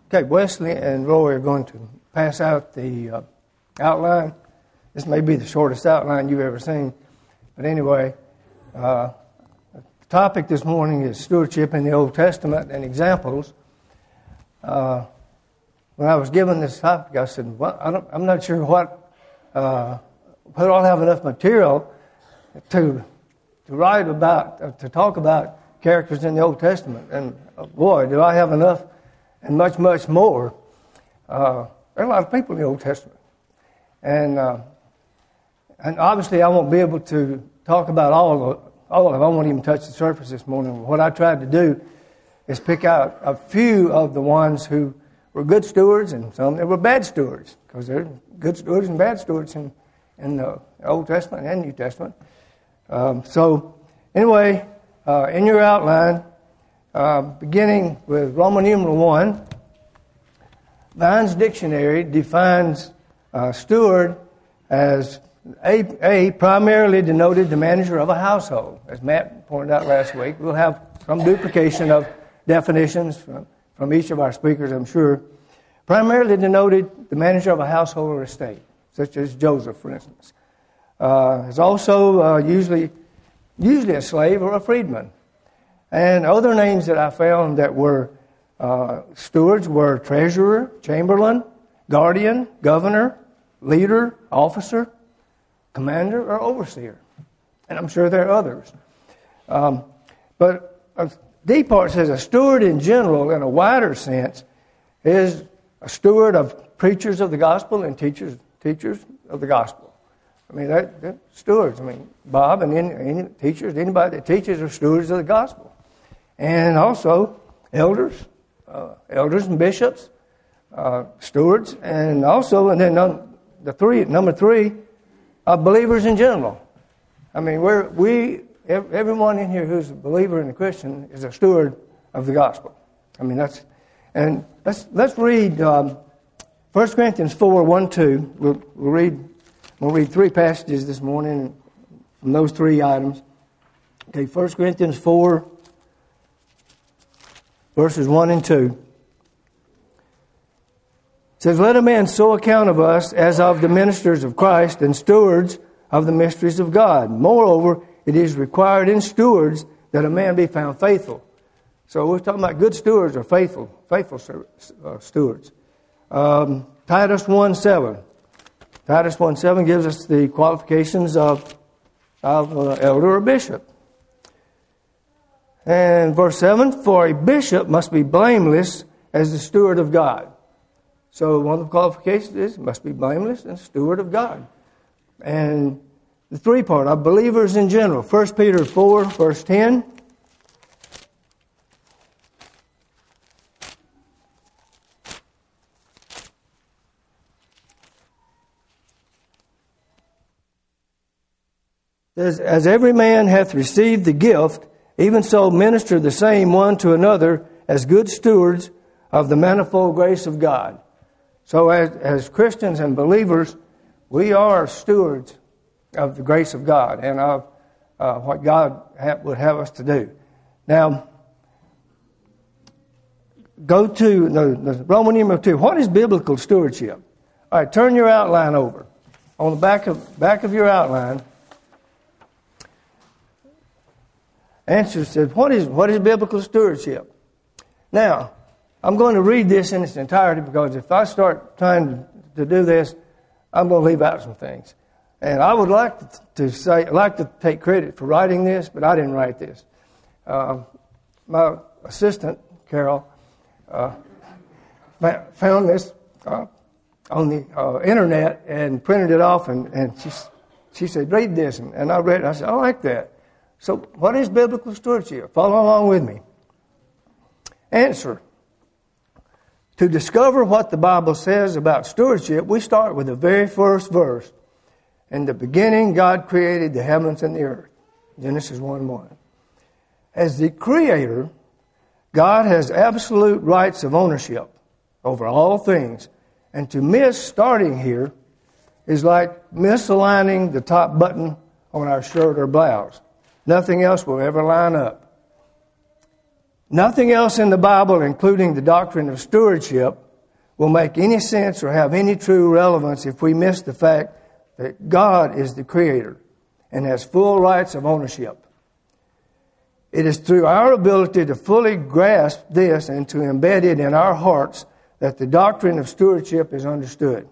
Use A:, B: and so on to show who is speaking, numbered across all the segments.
A: Okay, Wesley and Roy are going to pass out the outline. This may be the shortest outline you've ever seen. But anyway, the topic this morning is stewardship in the Old Testament and examples. When I was given this topic, I said, well, I'm not sure whether I'll have enough material to write about, to talk about characters in the Old Testament. And boy, do I have enough and much, much more. There are a lot of people in the Old Testament. And obviously I won't be able to talk about all of it. I won't even touch the surface this morning. What I tried to do is pick out a few of the ones who were good stewards and some that were bad stewards, because there are good stewards and bad stewards in the Old Testament and New Testament. So anyway, in your outline, beginning with Roman numeral 1, Vine's Dictionary defines steward as a primarily denoted the manager of a household. As Matt pointed out last week, we'll have some duplication of definitions from each of our speakers, I'm sure. Primarily denoted the manager of a household or estate, such as Joseph, for instance. Is also usually a slave or a freedman. And other names that I found that were stewards were treasurer, chamberlain, guardian, governor, leader, officer, commander, or overseer. And I'm sure there are others. But D part says a steward in general, in a wider sense, is a steward of preachers of the gospel and teachers of the gospel. I mean, they're stewards. I mean, Bob and any teachers, anybody that teaches are stewards of the gospel. And also elders and bishops, stewards, and also, and then number three, believers in general. I mean, everyone in here who's a believer and a Christian is a steward of the gospel. I mean, let's read 1 Corinthians 4, 1, 2. We'll read three passages this morning from those three items. Okay, 1 Corinthians 4, verses 1 and 2. It says, let a man so account of us as of the ministers of Christ and stewards of the mysteries of God. Moreover, it is required in stewards that a man be found faithful. So we're talking about good stewards or faithful stewards. Titus 1:7. Titus 1:7 gives us the qualifications of elder or bishop. And verse 7, for a bishop must be blameless as the steward of God. So one of the qualifications is must be blameless and steward of God. And the three part are believers in general. 1 Peter 4, verse 10. Says, as every man hath received the gift, even so minister the same one to another as good stewards of the manifold grace of God. So as Christians and believers, we are stewards of the grace of God and of what God would have us to do. Now, go to the Roman numeral 2. What is biblical stewardship? All right, turn your outline over. On the back of your outline, answer says, what is biblical stewardship? Now, I'm going to read this in its entirety because if I start trying to do this, I'm going to leave out some things. And I would like to take credit for writing this, but I didn't write this. My assistant, Carol, found this on the internet and printed it off, and she said, read this. And I read it. I said, I like that. So what is biblical stewardship? Follow along with me. Answer. To discover what the Bible says about stewardship, we start with the very first verse. In the beginning, God created the heavens and the earth. Genesis 1:1. As the Creator, God has absolute rights of ownership over all things. And to miss starting here is like misaligning the top button on our shirt or blouse. Nothing else will ever line up. Nothing else in the Bible, including the doctrine of stewardship, will make any sense or have any true relevance if we miss the fact that God is the Creator and has full rights of ownership. It is through our ability to fully grasp this and to embed it in our hearts that the doctrine of stewardship is understood.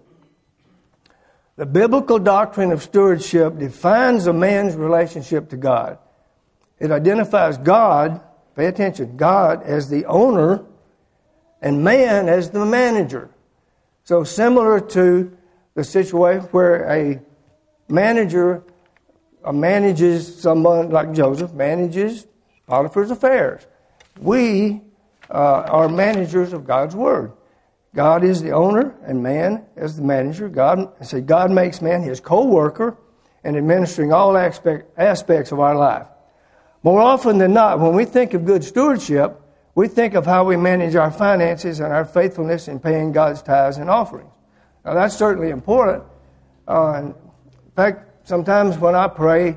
A: The biblical doctrine of stewardship defines a man's relationship to God. It identifies God, pay attention, God as the owner and man as the manager. So similar to the situation where a manager manages someone like Joseph, manages Potiphar's affairs. We are managers of God's Word. God is the owner and man as the manager. God makes man his co-worker in administering all aspects of our life. More often than not, when we think of good stewardship, we think of how we manage our finances and our faithfulness in paying God's tithes and offerings. Now, that's certainly important. In fact, sometimes when I pray,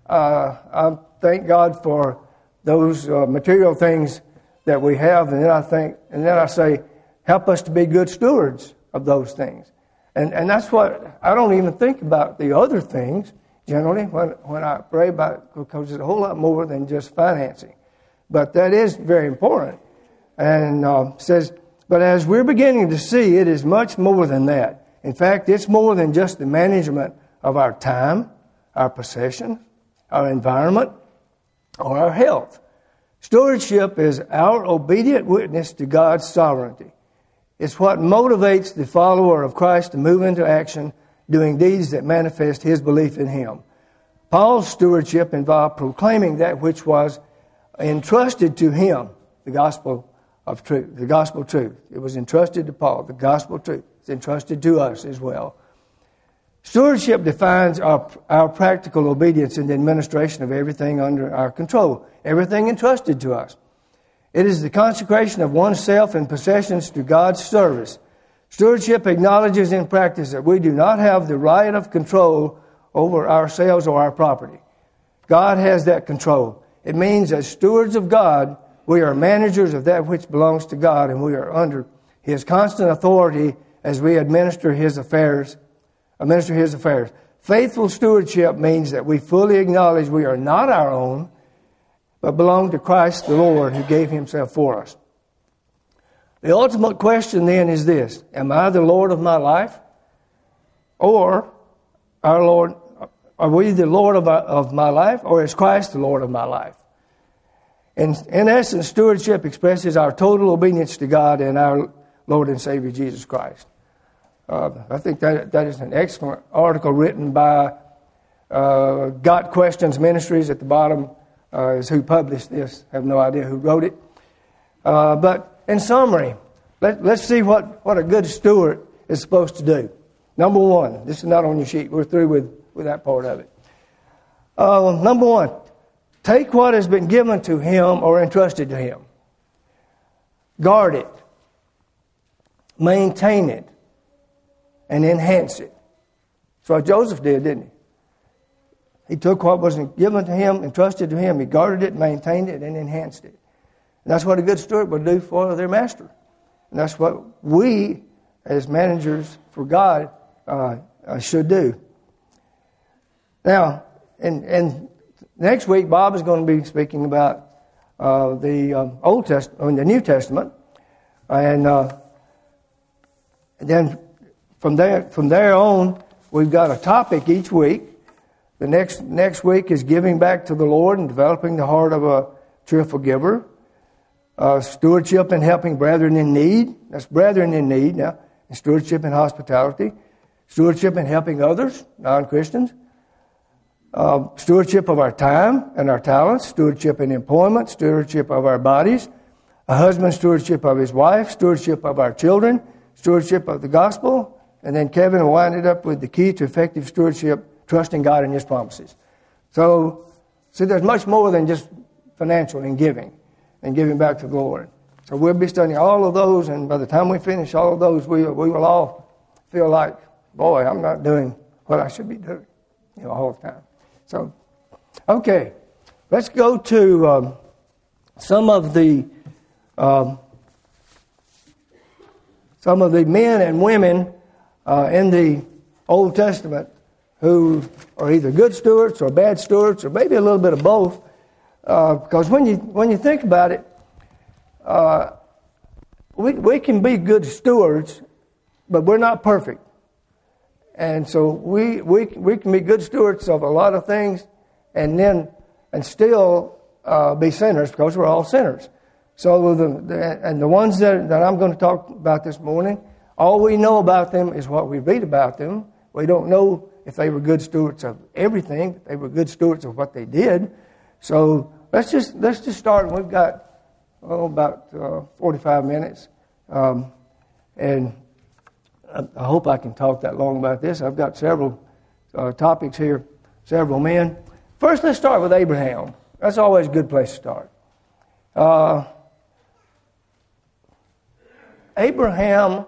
A: I thank God for those material things that we have, and then I say, help us to be good stewards of those things. And that's what, I don't even think about the other things generally when I pray about it, because it's a whole lot more than just financing. But that is very important. And says, but as we're beginning to see, it is much more than that. In fact, it's more than just the management of our time, our possessions, our environment, or our health. Stewardship is our obedient witness to God's sovereignty. It's what motivates the follower of Christ to move into action, doing deeds that manifest his belief in Him. Paul's stewardship involved proclaiming that which was entrusted to him, the gospel of truth, the gospel truth. It was entrusted to Paul, the gospel truth. It's entrusted to us as well. Stewardship defines our practical obedience in the administration of everything under our control, everything entrusted to us. It is the consecration of oneself and possessions to God's service. Stewardship acknowledges in practice that we do not have the right of control over ourselves or our property. God has that control. It means as stewards of God, we are managers of that which belongs to God, and we are under His constant authority as we administer His affairs. Faithful stewardship means that we fully acknowledge we are not our own, but belong to Christ the Lord who gave Himself for us. The ultimate question then is this: am I the Lord of my life? Or are we the Lord of my life, or is Christ the Lord of my life? In essence, stewardship expresses our total obedience to God and our Lord and Savior Jesus Christ. I think that is an excellent article written by Got Questions Ministries. At the bottom is who published this. I have no idea who wrote it. But in summary, let's see what a good steward is supposed to do. Number one, this is not on your sheet. We're through with that part of it. Number one, take what has been given to him or entrusted to him. Guard it. Maintain it. And enhance it. That's what Joseph did, didn't he? He took what was given to him, entrusted to him. He guarded it, maintained it, and enhanced it. And that's what a good steward would do for their master. And that's what we, as managers for God, should do. Now, and next week, Bob is going to be speaking about the Old Testament, the New Testament, and then from there on, we've got a topic each week. The next week is giving back to the Lord and developing the heart of a cheerful giver. Stewardship and helping brethren in need. That's brethren in need now. And stewardship and hospitality. Stewardship and helping others, non-Christians. Stewardship of our time and our talents. Stewardship in employment. Stewardship of our bodies. A husband's stewardship of his wife. Stewardship of our children. Stewardship of the gospel. And then Kevin will wind it up with the key to effective stewardship, trusting God and His promises. So, see, there's much more than just financial and giving back to the Lord. So we'll be studying all of those, and by the time we finish all of those, we will all feel like, boy, I'm not doing what I should be doing, all the time. So, okay, let's go to some of the some of the men and women in the Old Testament who are either good stewards or bad stewards, or maybe a little bit of both. Because when you think about it, we can be good stewards, but we're not perfect. And so we can be good stewards of a lot of things, and still be sinners, because we're all sinners. So the ones that I'm going to talk about this morning, all we know about them is what we read about them. We don't know if they were good stewards of everything, but they were good stewards of what they did. So let's just start. We've got about 45 minutes, and I hope I can talk that long about this. I've got several topics here, several men. First, let's start with Abraham. That's always a good place to start. Abraham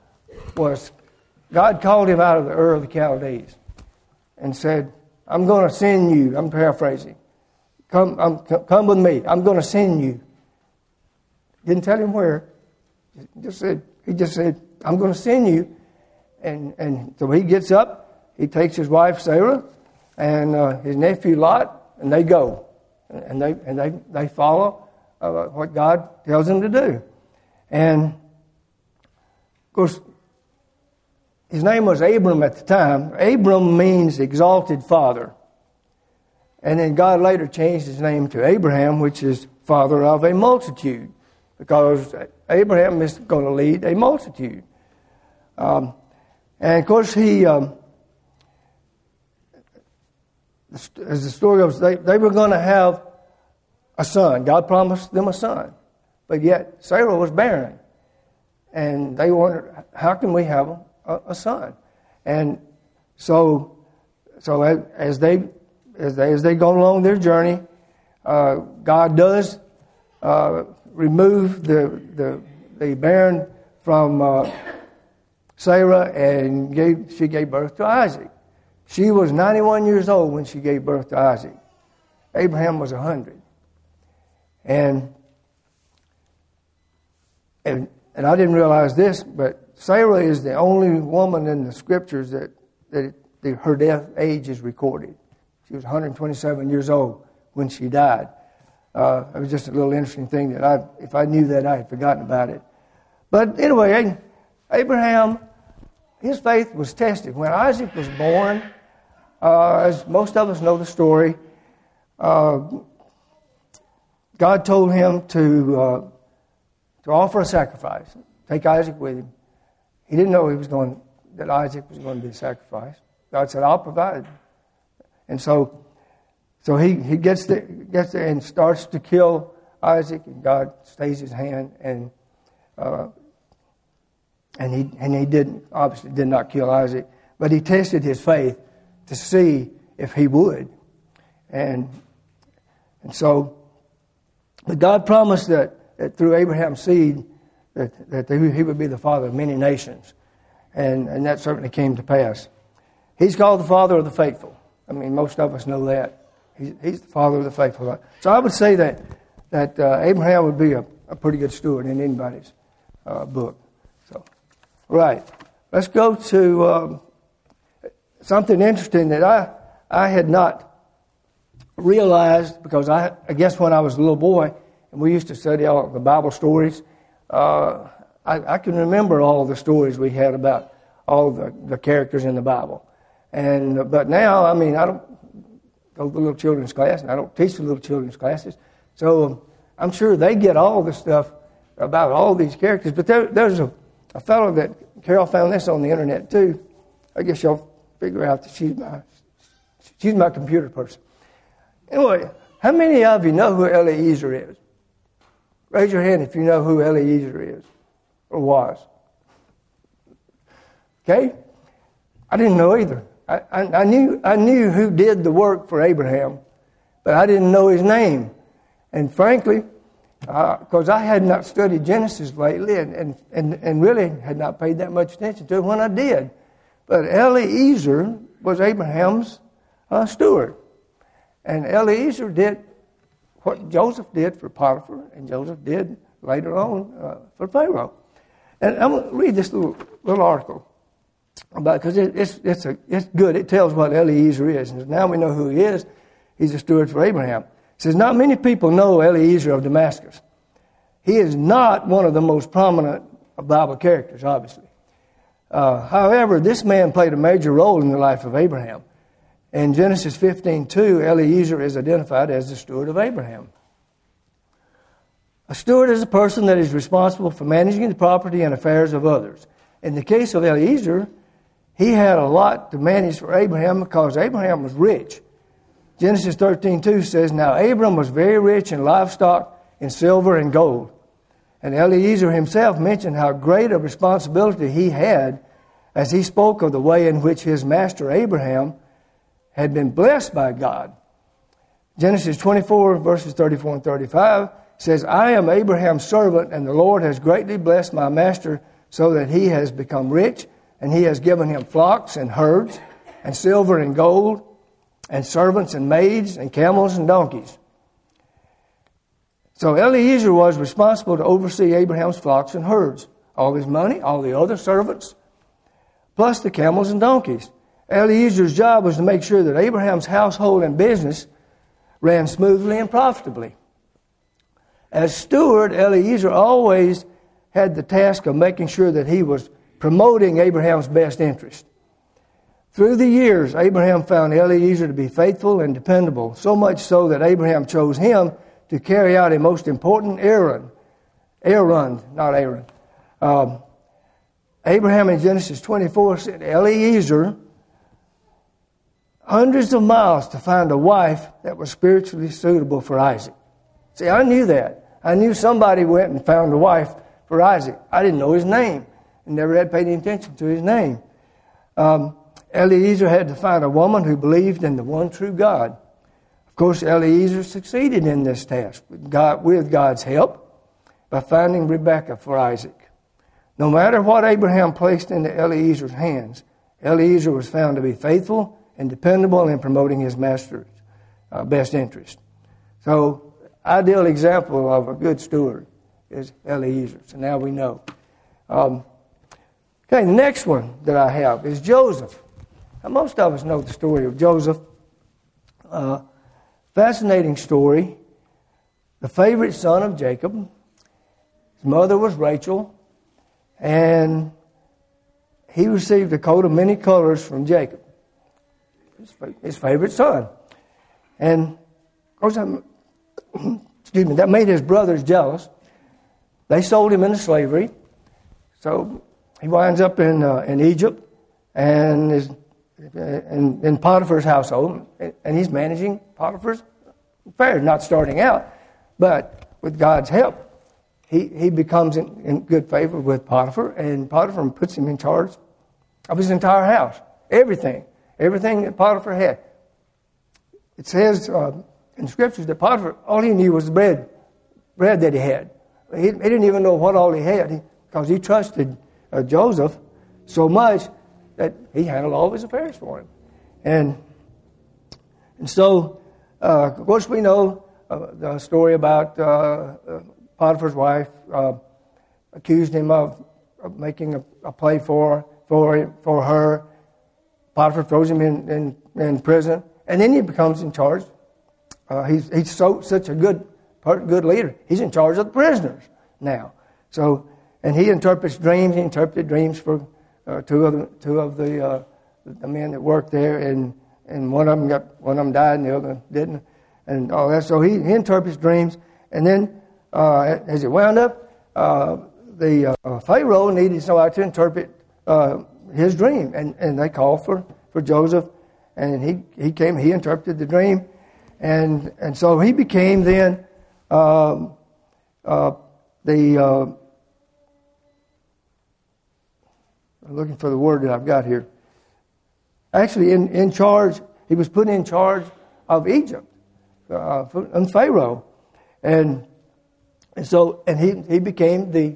A: God called him out of the Ur of the Chaldees and said, I'm going to send you. I'm paraphrasing. Come with me. I'm going to send you. Didn't tell him where. He just said, I'm going to send you. And so he gets up. He takes his wife Sarah and his nephew Lot, and they go. And they follow what God tells them to do. And of course, his name was Abram at the time. Abram means exalted father. And then God later changed his name to Abraham, which is father of a multitude, because Abraham is going to lead a multitude. And of course, as the story goes, they were going to have a son. God promised them a son. But yet, Sarah was barren. And they wondered, how can we have a son? And so as they go along their journey, God does remove the barren from Sarah, and she gave birth to Isaac. She was 91 years old when she gave birth to Isaac. Abraham was 100. And I didn't realize this, but Sarah is the only woman in the scriptures that her death age is recorded. She was 127 years old when she died. It was just a little interesting thing that if I knew that, I had forgotten about it. But anyway, Abraham, his faith was tested. When Isaac was born, as most of us know the story, God told him to offer a sacrifice, take Isaac with him. He didn't know that Isaac was going to be sacrificed. God said, I'll provide. And so he gets there and starts to kill Isaac, and God stays his hand, and he obviously did not kill Isaac, but he tested his faith to see if he would. And so, but God promised that through Abraham's seed that he would be the father of many nations. And that certainly came to pass. He's called the father of the faithful. I mean, most of us know that. He's the father of the faithful. So I would say that Abraham would be a pretty good steward in anybody's book. So, right. Let's go to something interesting that I had not realized, because I guess when I was a little boy, and we used to study all the Bible stories, I can remember all the stories we had about all the characters in the Bible. But now, I mean, I don't go to the little children's class, and I don't teach the little children's classes. So I'm sure they get all the stuff about all these characters. But there's a fellow that Carol found this on the internet too. I guess y'all figure out that she's my computer person. Anyway, how many of you know who Eliezer is? Raise your hand if you know who Eliezer is or was. Okay? I didn't know either. I knew who did the work for Abraham, but I didn't know his name. And frankly, because I had not studied Genesis lately and really had not paid that much attention to it when I did. But Eliezer was Abraham's steward. And Eliezer did what Joseph did for Potiphar, and Joseph did later on for Pharaoh. And I'm going to read this little article about, because it's good. It tells what Eliezer is. And now we know who he is. He's a steward for Abraham. It says, not many people know Eliezer of Damascus. He is not one of the most prominent Bible characters, obviously. However, this man played a major role in the life of Abraham. In Genesis 15:2, Eliezer is identified as the steward of Abraham. A steward is a person that is responsible for managing the property and affairs of others. In the case of Eliezer, he had a lot to manage for Abraham because Abraham was rich. Genesis 13:2 says, now Abram was very rich in livestock, in silver and gold. And Eliezer himself mentioned how great a responsibility he had as he spoke of the way in which his master Abraham had been blessed by God. Genesis 24, verses 34 and 35 says, I am Abraham's servant, and the Lord has greatly blessed my master so that he has become rich, and he has given him flocks and herds, and silver and gold, and servants and maids, and camels and donkeys. So Eliezer was responsible to oversee Abraham's flocks and herds, all his money, all the other servants, plus the camels and donkeys. Eliezer's job was to make sure that Abraham's household and business ran smoothly and profitably. As steward, Eliezer always had the task of making sure that he was promoting Abraham's best interest. Through the years, Abraham found Eliezer to be faithful and dependable, so much so that Abraham chose him to carry out a most important errand. Abraham in Genesis 24 sent Eliezer hundreds of miles to find a wife that was spiritually suitable for Isaac. See, I knew that. I knew somebody went and found a wife for Isaac. I didn't know his name and never had paid any attention to his name. Eliezer had to find a woman who believed in the one true God. Of course, Eliezer succeeded in this task with God's help by finding Rebekah for Isaac. No matter what Abraham placed into Eliezer's hands, Eliezer was found to be faithful and dependable in promoting his master's best interest. So, ideal example of a good steward is Eliezer. So now we know. Okay, the next one that I have is Joseph. Now, most of us know the story of Joseph. Fascinating story. The favorite son of Jacob. His mother was Rachel. And he received a coat of many colors from Jacob, his favorite son. And, of course, that made his brothers jealous. They sold him into slavery. So he winds up in Egypt and is in Potiphar's household. And he's managing Potiphar's affairs, not starting out, but with God's help. He becomes in good favor with Potiphar, and Potiphar puts him in charge of his entire house. Everything that Potiphar had. It says in the Scriptures that Potiphar, all he knew was the bread that he had. He didn't even know what all he had because he trusted Joseph so much that he handled all of his affairs for him. And so, of course, we know the story about Potiphar's wife accused him of making a play for her. Potiphar throws him in prison, and then he becomes in charge. He's such a good leader. He's in charge of the prisoners now. So, and he interprets dreams. He interpreted dreams for two of the men that worked there, and one of them died, and the other didn't, and all that. So he interprets dreams, and then as it wound up, the Pharaoh needed somebody to interpret his dream, and they called for Joseph, and he came. He interpreted the dream, and so he became then I'm looking for the word that I've got here. Actually, in charge, he was put in charge of Egypt and Pharaoh, and so he became the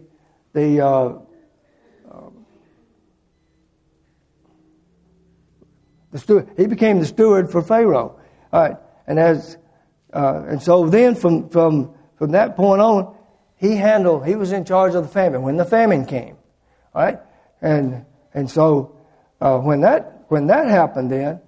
A: steward. He became the steward for Pharaoh. All right, and so then from that point on, he was in charge of the famine when the famine came. All right? And so when that happened then,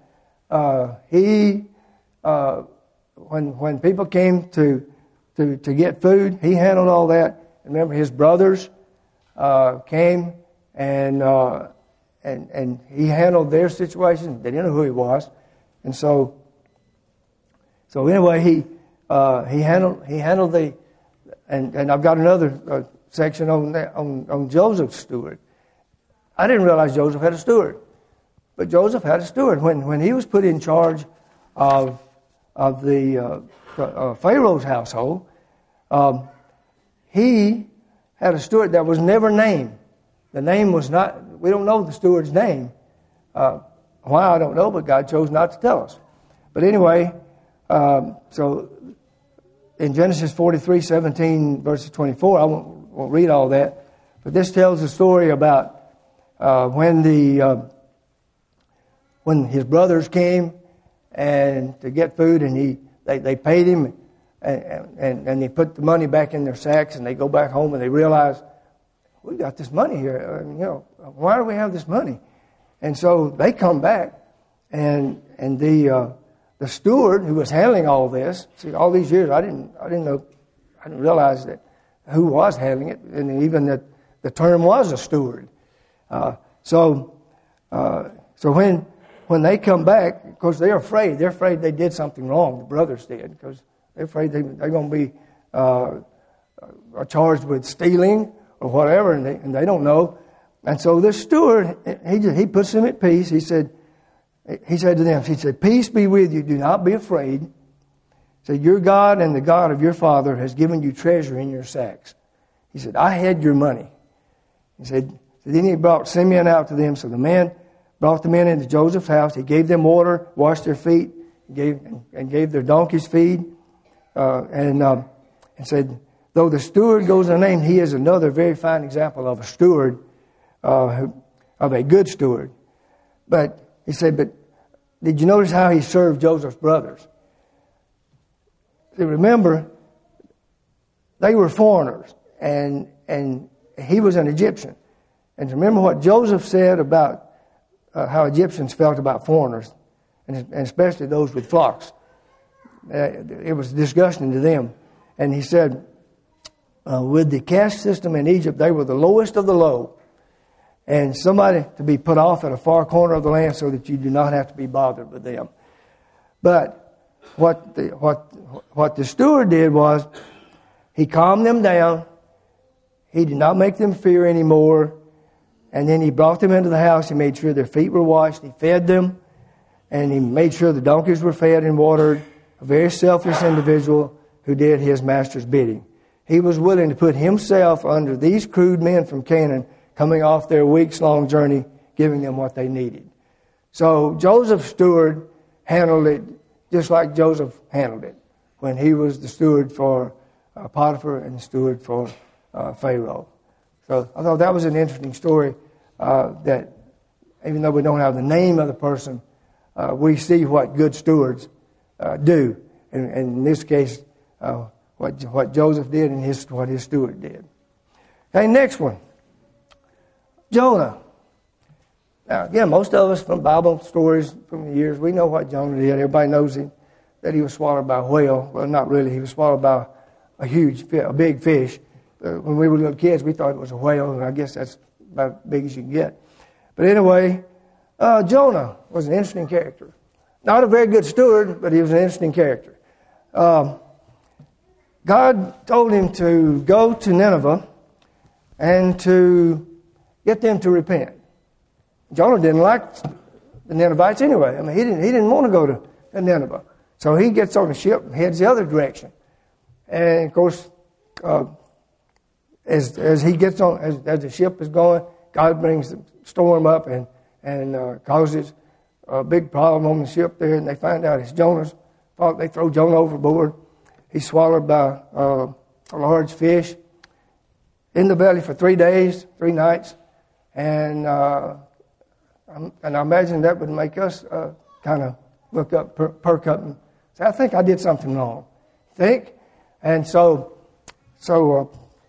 A: when people came to get food, he handled all that. Remember, his brothers came and he handled their situation. They didn't know who he was, and so anyway, he handled the. And I've got another section on Joseph's steward. I didn't realize Joseph had a steward, but Joseph had a steward when he was put in charge of the Pharaoh's household. He had a steward that was never named. The name was not. We don't know the steward's name. Why, I don't know, but God chose not to tell us. But anyway, so in Genesis 43:17, verses 24, I won't read all that, but this tells the story about when his brothers came and to get food, and they paid him, and they put the money back in their sacks, and they go back home and they realize, we got this money here. Why do we have this money? And so they come back, and the steward who was handling all this, see, all these years I didn't realize that who was handling it, and even that the term was a steward. So when they come back, of course they're afraid. They're afraid they did something wrong. The brothers did, because they're afraid they're going to be charged with stealing or whatever, and they don't know. And so this steward, he puts them at peace. He said to them, "Peace be with you. Do not be afraid. He said, your God and the God of your father has given you treasure in your sacks." He said, "I had your money." He said, then he brought Simeon out to them. So the man brought the men into Joseph's house. He gave them water, washed their feet, and gave their donkeys feed. And said, though the steward goes unnamed, he is another very fine example of a steward, of a good steward. But he said, but did you notice how he served Joseph's brothers? See, remember, they were foreigners, and he was an Egyptian. And remember what Joseph said about how Egyptians felt about foreigners, and especially those with flocks. It was disgusting to them. And he said, with the caste system in Egypt, they were the lowest of the low. And somebody to be put off at a far corner of the land so that you do not have to be bothered with them. But what the steward did was, he calmed them down. He did not make them fear anymore. And then he brought them into the house. He made sure their feet were washed. He fed them. And he made sure the donkeys were fed and watered. A very selfless individual who did his master's bidding. He was willing to put himself under these crude men from Canaan coming off their weeks-long journey, giving them what they needed. So Joseph's steward handled it just like Joseph handled it when he was the steward for Potiphar and the steward for Pharaoh. So I thought that was an interesting story, that even though we don't have the name of the person, we see what good stewards do. And in this case, what Joseph did and what his steward did. Okay, next one. Jonah. Now, again, most of us from Bible stories from the years, we know what Jonah did. Everybody knows him, that he was swallowed by a whale. Well, not really. He was swallowed by a big fish. When we were little kids, we thought it was a whale, and I guess that's about as big as you can get. But anyway, Jonah was an interesting character. Not a very good steward, but he was an interesting character. God told him to go to Nineveh and to get them to repent. Jonah didn't like the Ninevites anyway. I mean, he didn't want to go to Nineveh. So he gets on the ship and heads the other direction. And of course, as he gets on, as the ship is going, God brings the storm up and causes a big problem on the ship there, and they find out it's Jonah's fault. They throw Jonah overboard. He's swallowed by a large fish in the belly for 3 days, 3 nights, and I imagine that would make us kind of look up, perk up, and say, "I think I did something wrong." Think, and so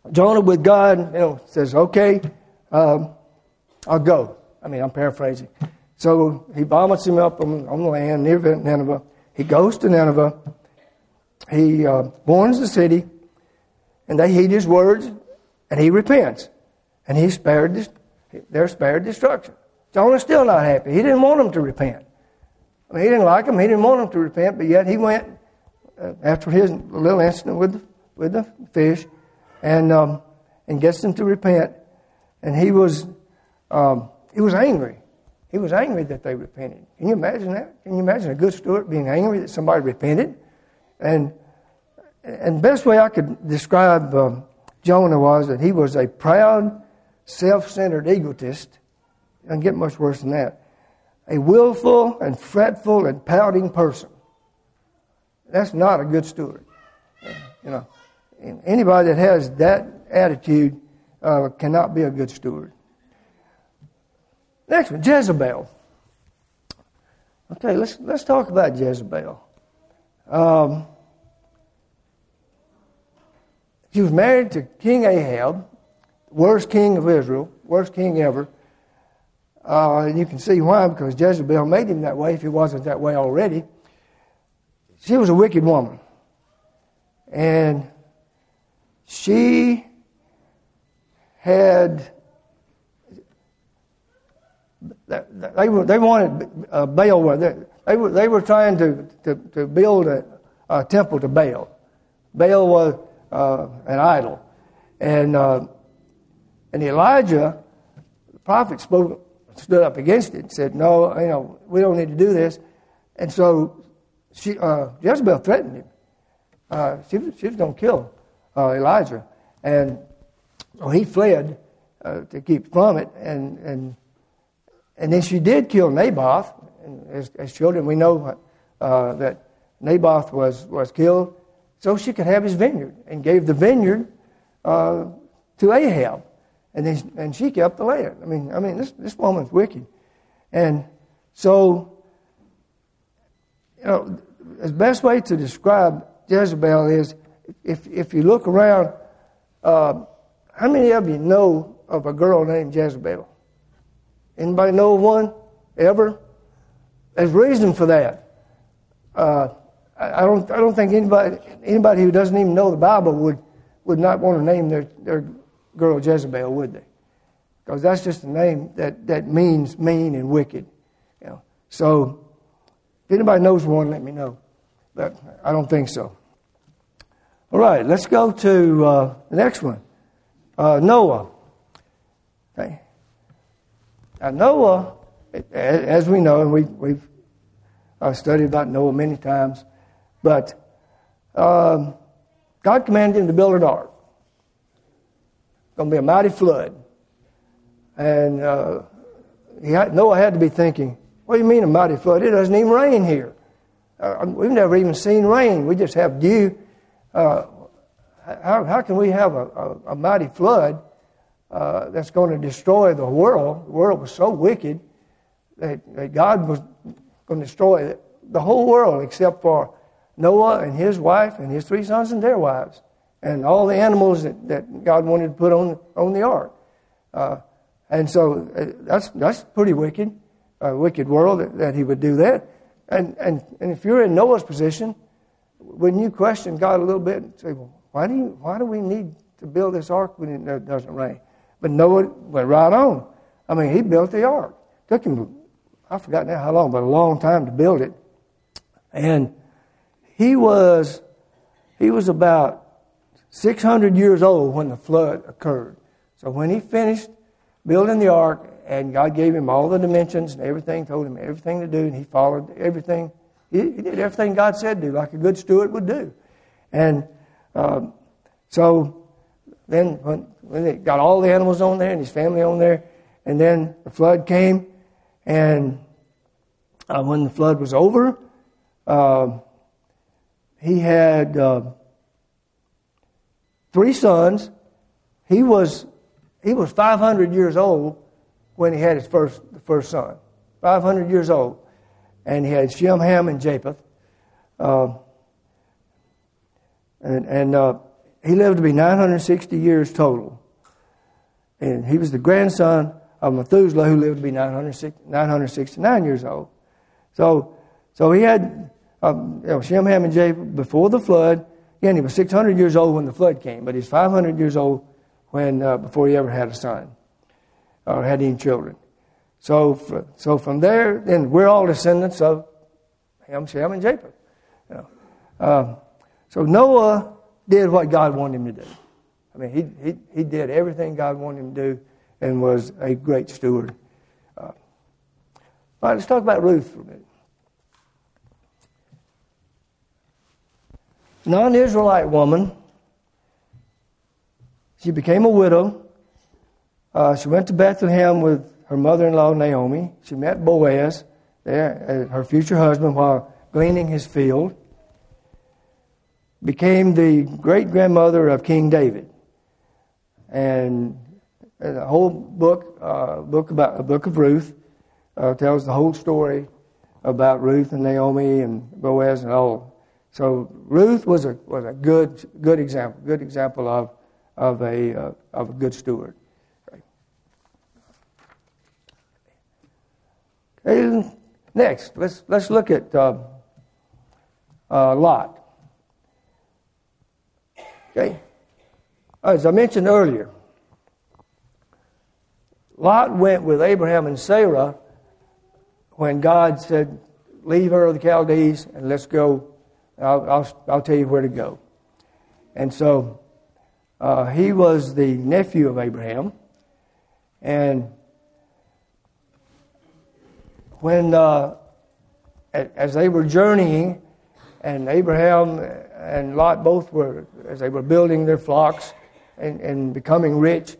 A: Jonah with God, says, okay, I'll go. I mean, I'm paraphrasing. So he vomits him up on the land near Nineveh. He goes to Nineveh. He warns the city, and they heed his words, and he repents. And they're spared destruction. Jonah's still not happy. He didn't want them to repent. I mean, he didn't like them. He didn't want them to repent, but yet he went after his little incident with the fish, and gets them to repent. And he was angry. He was angry that they repented. Can you imagine that? Can you imagine a good steward being angry that somebody repented? And the best way I could describe Jonah was that he was a proud, self-centered egotist. It doesn't get much worse than that. A willful and fretful and pouting person. That's not a good steward. Anybody that has that attitude cannot be a good steward. Next one, Jezebel. Okay, let's talk about Jezebel. She was married to King Ahab, worst king of Israel, worst king ever. You can see why, because Jezebel made him that way if he wasn't that way already. She was a wicked woman. And she had... They wanted Baal. They were trying to build a temple to Baal. Baal was an idol, and Elijah, the prophet, stood up against it and said, "No, we don't need to do this." And so Jezebel threatened him. She was going to kill Elijah, and so he fled to keep from it, and then she did kill Naboth. And as children, we know that Naboth was killed so she could have his vineyard, and gave the vineyard to Ahab, and she kept the land. I mean, this woman's wicked, and so the best way to describe Jezebel is if you look around. How many of you know of a girl named Jezebel? Anybody know of one ever? There's reason for that. I don't think anybody who doesn't even know the Bible would not want to name their girl Jezebel, would they? Because that's just a name that means mean and wicked. So if anybody knows one, let me know. But I don't think so. All right, let's go to the next one. Noah. Okay. Now Noah, as we know, and we've studied about Noah many times, but God commanded him to build an ark. It's going to be a mighty flood. And Noah had to be thinking, what do you mean a mighty flood? It doesn't even rain here. We've never even seen rain. We just have dew. How can we have a mighty flood that's going to destroy the world? The world was so wicked that God was going to destroy the whole world except for Noah and his wife and his 3 sons and their wives and all the animals that God wanted to put on the ark. And so that's pretty wicked, a wicked world that he would do that. And if you're in Noah's position, wouldn't you question God a little bit and say, well, why do we need to build this ark when it doesn't rain? But Noah went right on. I mean, he built the ark. Took him, I forgot now how long, but a long time to build it. And he was about 600 years old when the flood occurred. So when he finished building the ark, and God gave him all the dimensions and everything, told him everything to do, and he followed everything. He did everything God said do, like a good steward would do. And so then when they got all the animals on there and his family on there, and then the flood came, and when the flood was over, he had 3 sons. He was 500 years old when he had his first son. 500 years old. And he had Shem, Ham, and Japheth. And he lived to be 960 years total. And he was the grandson of Methuselah, who lived to be 969 years old. So he had Shem, Ham, and Japheth before the flood. Again, he was 600 years old when the flood came, but he's 500 years old when before he ever had a son or had any children. So from there, then we're all descendants of Ham, Shem, and Japheth. So Noah did what God wanted him to do. I mean, he did everything God wanted him to do and was a great steward. All right, let's talk about Ruth for a minute. Non-Israelite woman. She became a widow. She went to Bethlehem with her mother-in-law Naomi. She met Boaz there, her future husband, while gleaning his field. Became the great-grandmother of King David. And the whole book of Ruth tells the whole story about Ruth and Naomi and Boaz and all. So Ruth was a good example of a good steward. Okay, next let's look at Lot. Okay, as I mentioned earlier, Lot went with Abraham and Sarah when God said, "Leave Ur of the Chaldees and let's go. I'll tell you where to go." And so he was the nephew of Abraham, and when as they were journeying, and Abraham and Lot both were, as they were building their flocks and becoming rich.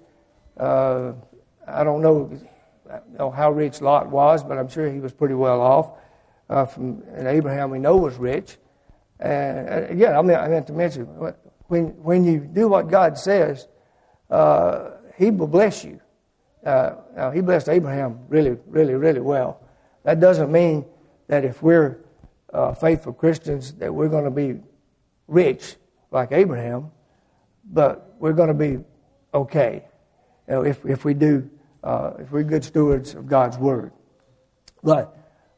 A: I don't know how rich Lot was, but I'm sure he was pretty well off. And Abraham, we know, was rich. And again, I meant to mention, when you do what God says, He will bless you. Now, He blessed Abraham really, really, really well. That doesn't mean that if we're faithful Christians that we're going to be rich like Abraham, but we're going to be okay. If we do, if we're good stewards of God's word. But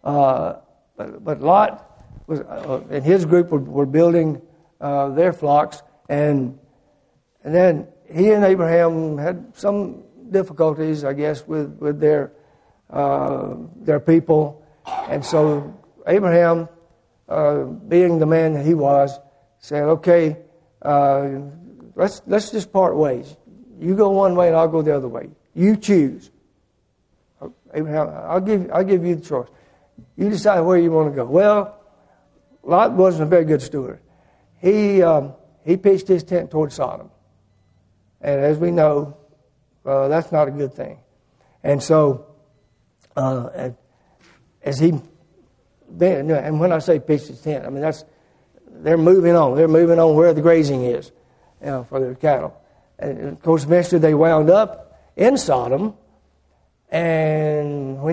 A: Lot was, and his group were building their flocks, and then he and Abraham had some difficulties, I guess, with their people, and so Abraham, being the man that he was, said, "Okay, let's just part ways. You go one way and I'll go the other way. You choose." Abraham, I'll give you the choice. You decide where you want to go. Well, Lot wasn't a very good steward. He pitched his tent toward Sodom, and as we know, that's not a good thing. And so, as he, and when I say pitched his tent, I mean they're moving on. They're moving on where the grazing is, for their cattle. And of course, eventually they wound up in Sodom. And when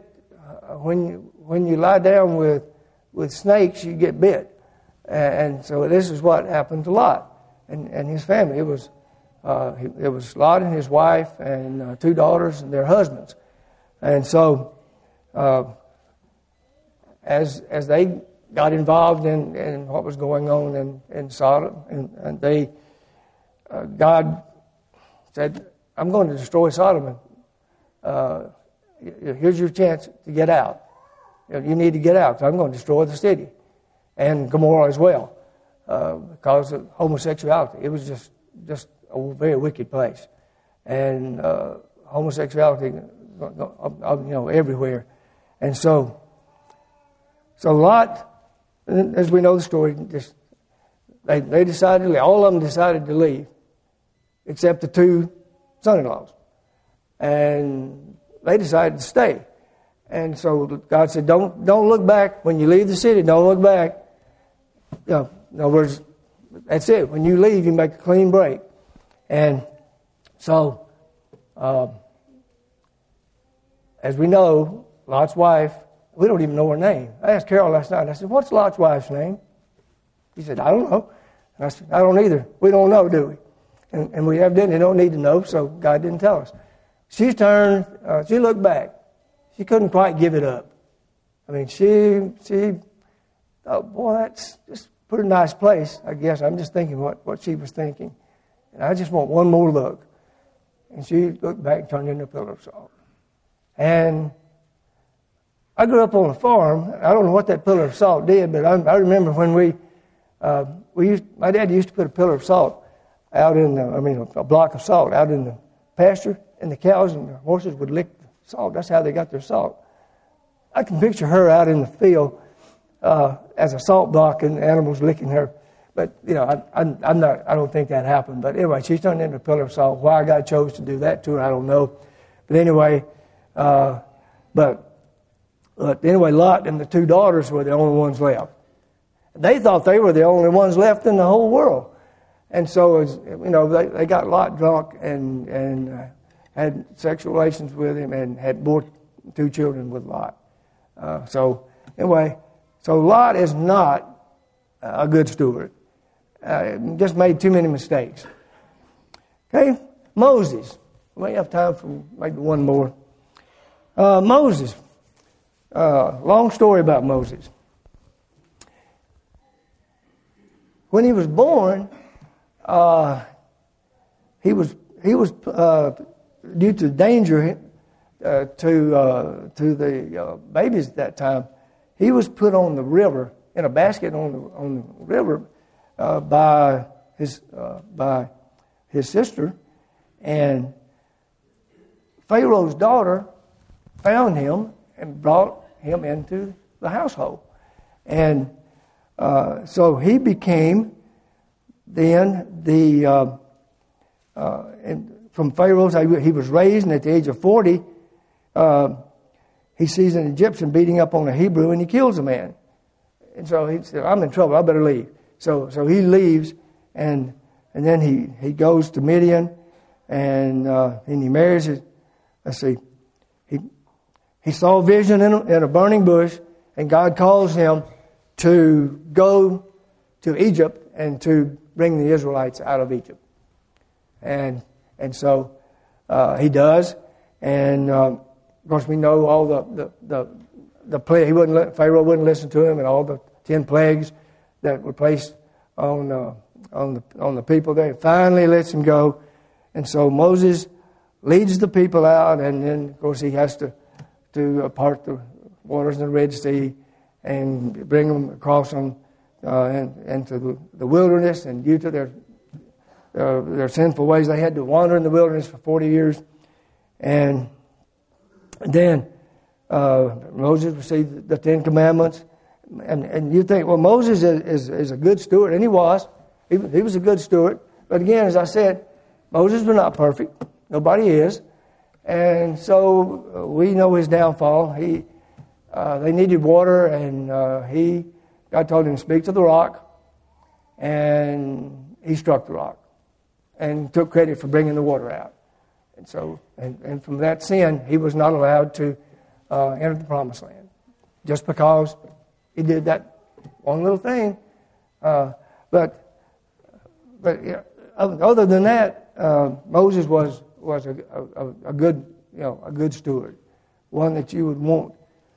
A: you lie down with snakes, you get bit. And so this is what happened to Lot and his family. It was Lot and his wife and 2 daughters and their husbands. And so as they got involved in what was going on in Sodom, and they God said, "I'm going to destroy Sodom. Here's your chance to get out. You need to get out. So I'm going to destroy the city and Gomorrah as well because of homosexuality. It was just a very wicked place, and homosexuality, everywhere. And so Lot, as we know the story, they decided to leave. All of them decided to leave, except the 2 son-in-laws. And they decided to stay. And so God said, don't look back. When you leave the city, don't look back. In other words, that's it. When you leave, you make a clean break. And so, as we know, Lot's wife, we don't even know her name. I asked Carol last night, I said, "What's Lot's wife's name?" He said, "I don't know." I said, I don't either. We don't know, do we? And we evidently don't need to know, so God didn't tell us. She turned, she looked back. She couldn't quite give it up. I mean, she thought, boy, that's just a pretty nice place, I guess. I'm just thinking what she was thinking. And I just want one more look. And she looked back and turned into a pillar of salt. And I grew up on a farm. I don't know what that pillar of salt did, but I remember when my dad used to put a pillar of salt out in a block of salt out in the pasture, and the cows and the horses would lick the salt. That's how they got their salt. I can picture her out in the field as a salt block and the animals licking her. But, I don't think that happened. But anyway, she's turned into a pillar of salt. Why God chose to do that to her, I don't know. But anyway, but anyway, Lot and the two daughters were the only ones left. They thought they were the only ones left in the whole world. And so, they got Lot drunk and had sexual relations with him and had bore 2 children with Lot. So Lot is not a good steward. Just made too many mistakes. Okay, Moses. We may have time for maybe one more. Moses. Long story about Moses. When he was born, he was due to danger to the babies at that time. He was put on the river in a basket on the river by his sister, and Pharaoh's daughter found him and brought him into the household, and so he became then from Pharaoh's. He was raised, and at the age of 40, he sees an Egyptian beating up on a Hebrew, and he kills a man. And so he said, I'm in trouble, I better leave. So he leaves, and then he goes to Midian, and he marries his, he saw a vision in a burning bush, and God calls him to go to Egypt and to bring the Israelites out of Egypt. And so he does, and of course we know all the plague. Pharaoh wouldn't listen to him, and all the 10 plagues that were placed on the people there. Finally lets him go, and so Moses leads the people out, and then of course he has to part the waters in the Red Sea and bring them across them into the wilderness, and due to their sinful ways, they had to wander in the wilderness for 40 years, and then Moses received the 10 Commandments. And you think, well, Moses is a good steward, and he was. He was a good steward. But again, as I said, Moses was not perfect. Nobody is. And so we know his downfall. They needed water, and God told him to speak to the rock, and he struck the rock and took credit for bringing the water out. And so, and from that sin, he was not allowed to enter the Promised Land, just because he did that one little thing. But other than that, Moses was a good steward, one that you would want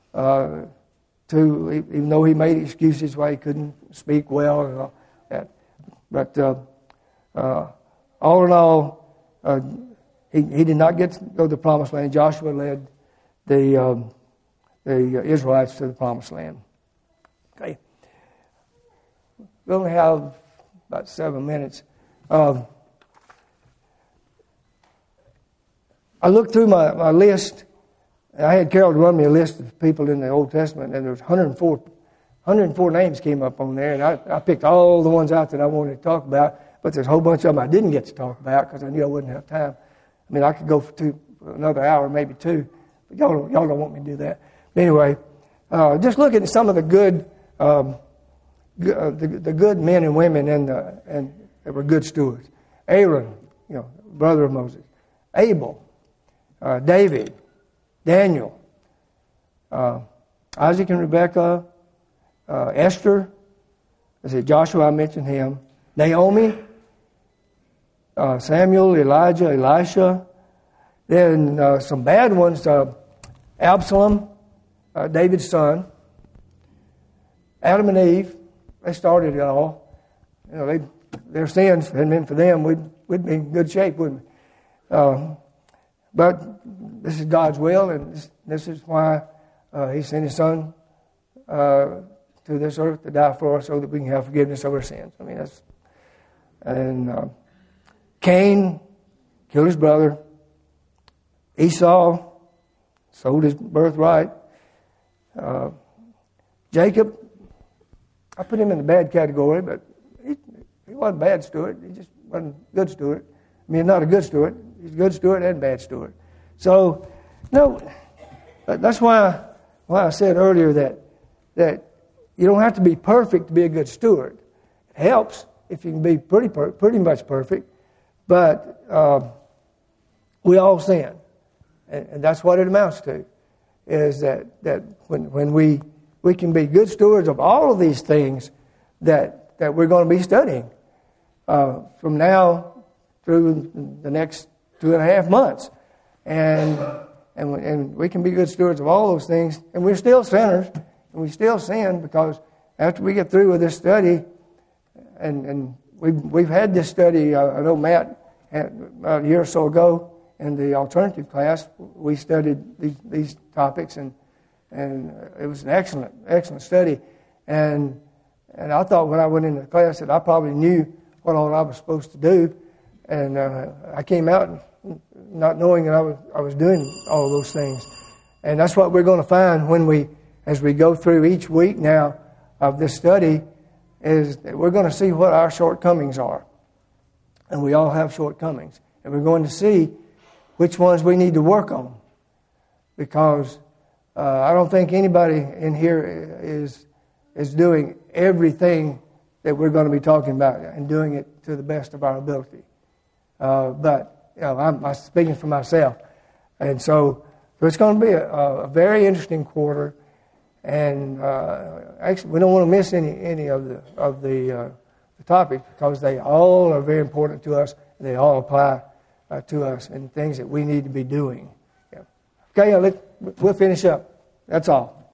A: to, even though he made excuses why he couldn't speak well and all that. But all in all, he did not get to go to the Promised Land. Joshua led the Israelites to the Promised Land. Okay. We only have about 7 minutes. I looked through my list. I had Carol run me a list of people in the Old Testament, and there was 104 names came up on there, and I picked all the ones out that I wanted to talk about, but there's a whole bunch of them I didn't get to talk about because I knew I wouldn't have time. I mean, I could go for another hour, maybe 2, but y'all don't want me to do that. But anyway, just looking at some of the good men and women and that were good stewards. Aaron, brother of Moses. Abel, David, Daniel, Isaac and Rebekah, Esther. I said Joshua, I mentioned him. Naomi, Samuel, Elijah, Elisha. Then some bad ones, Absalom, David's son, Adam and Eve. They started it all. You know, their sins hadn't been for them, we'd be in good shape, wouldn't we? But this is God's will, and this is why He sent His Son to this earth to die for us, so that we can have forgiveness of our sins. I mean, that's and Cain killed his brother. Esau sold his birthright. Jacob, I put him in the bad category, but he wasn't a bad steward. He just wasn't a good steward. I mean, not a good steward. He's a good steward and a bad steward. So, no, that's why I said earlier that you don't have to be perfect to be a good steward. It helps if you can be pretty much perfect, but we all sin. And that's what it amounts to, is that when we can be good stewards of all of these things that we're going to be studying from now through the next 2.5 months. And we can be good stewards of all those things, and we're still sinners, and we still sin, because after we get through with this study, and we've had this study, I know Matt, about a year or so ago, in the alternative class, we studied these topics, and it was an excellent study. And I thought when I went into the class that I probably knew what all I was supposed to do, and I came out not knowing that I was doing all of those things. And that's what we're going to find as we go through each week now of this study, is that we're going to see what our shortcomings are. And we all have shortcomings. And we're going to see which ones we need to work on. Because I don't think anybody in here is doing everything that we're going to be talking about and doing it to the best of our ability. But you know, I'm speaking for myself. And so it's going to be a very interesting quarter. And actually, we don't want to miss any of the topics, because they all are very important to us. They all apply to us and things that we need to be doing. Yeah. Okay, we'll finish up. That's all.